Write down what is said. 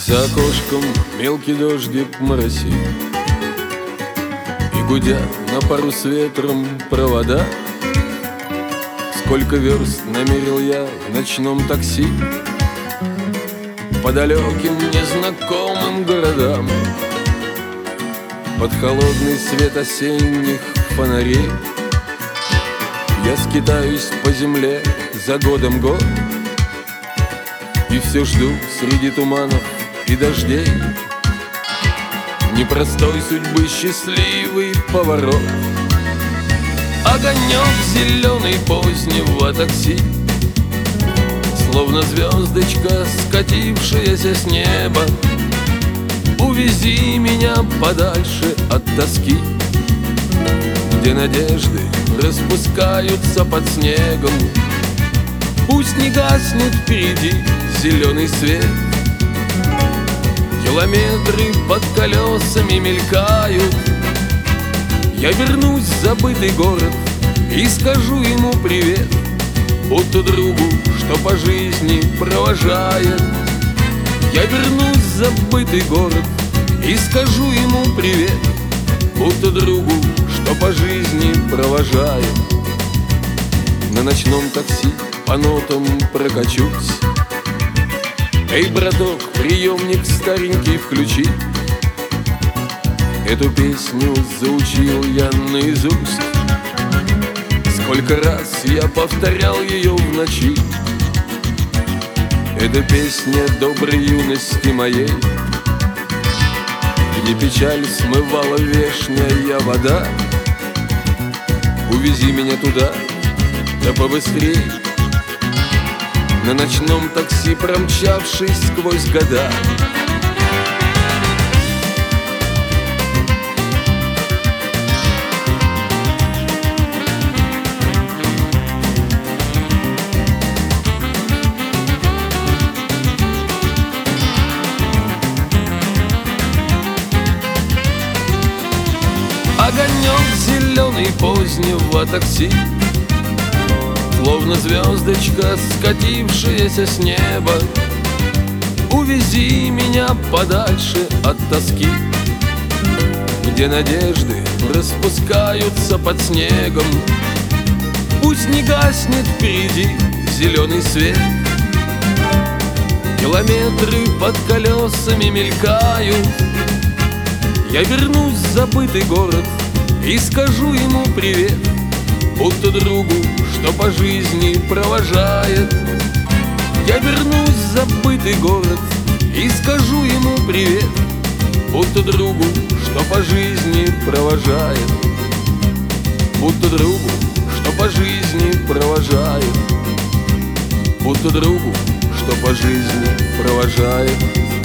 За окошком мелкий дождик моросит, и гудят на пару с ветром провода. Сколько верст намерил я в ночном такси по далеким незнакомым городам. Под холодный свет осенних фонарей я скитаюсь по земле за годом год, и все жду среди туманов и дождей непростой судьбы счастливый поворот. Огонек зеленый позднего такси, словно звездочка, скатившаяся с неба. Увези меня подальше от тоски, где надежды распускаются под снегом. Пусть не гаснет впереди зеленый свет, километры под колесами мелькают. Я вернусь в забытый город и скажу ему привет, будто другу, что по жизни провожает. Я вернусь в забытый город и скажу ему привет, будто другу, что по жизни провожает. На ночном такси по нотам прокачусь. Эй, браток, приемник старенький включи. Эту песню заучил я наизусть. Сколько раз я повторял ее в ночи. Это песня доброй юности моей, где печаль смывала вешняя вода. Увези меня туда, да побыстрей, на ночном такси промчавшись сквозь года. Огонек зеленый позднего такси, словно звездочка, скатившаяся с неба. Увези меня подальше от тоски, где надежды распускаются под снегом. Пусть не гаснет впереди зеленый свет, километры под колесами мелькают. Я вернусь в забытый город и скажу ему привет, будто другу, что по жизни провожает. Я вернусь в забытый город и скажу ему привет, будто другу, что по жизни провожает. Будто другу, что по жизни провожает. Будто другу, что по жизни провожает.